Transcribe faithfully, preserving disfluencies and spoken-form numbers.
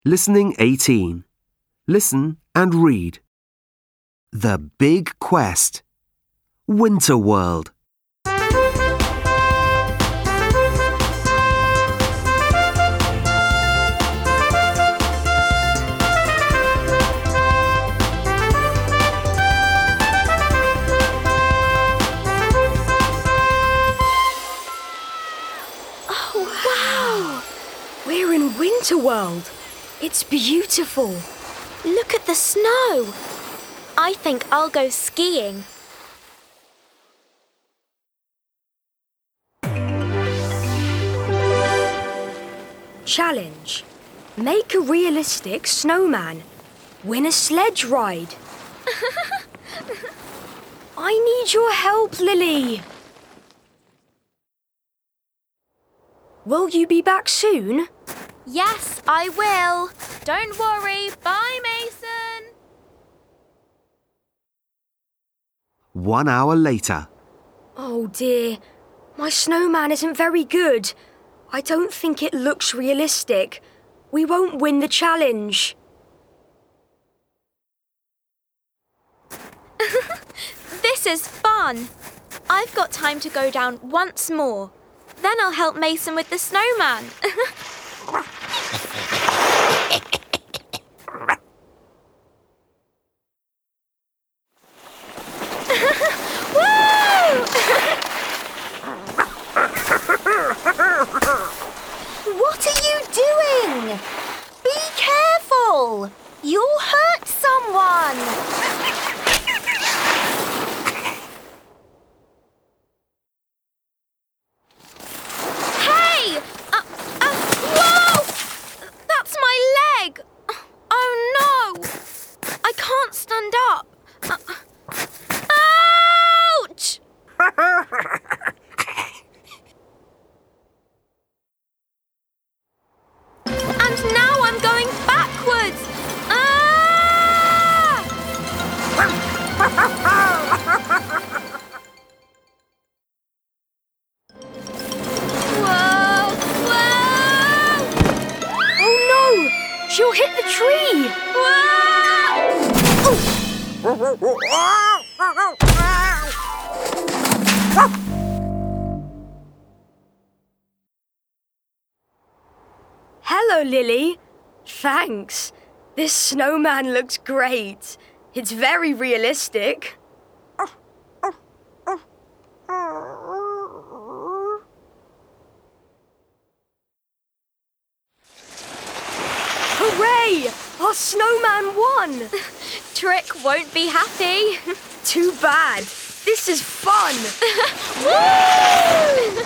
Listening eighteen. Listen and read. The Big Quest. Winter World. We're in Winter World. It's beautiful. Look at the snow. I think I'll go skiing. Challenge. Make a realistic snowman. Win a sledge ride. I need your help, Lily. Will you be back soon? Yes, I will. Don't worry. Bye, Mason. One hour later. Oh dear, my snowman isn't very good. I don't think it looks realistic. We won't win the challenge. This is fun. I've got time to go down once more. Then I'll help Mason with the snowman. Woo! What are you doing? Be careful! You'll hurt someone! Hey! Uh, uh, whoa! That's my leg! Oh no! I can't stand up. Uh, ouch! And now I'm going backwards! Ah! Whoa! Whoa! Oh no! She'll hit the tree! Hello, Lily. Thanks. This snowman looks great. It's very realistic. Hooray! Our snowman won! Trick won't be happy. Too bad. This is fun. Woo!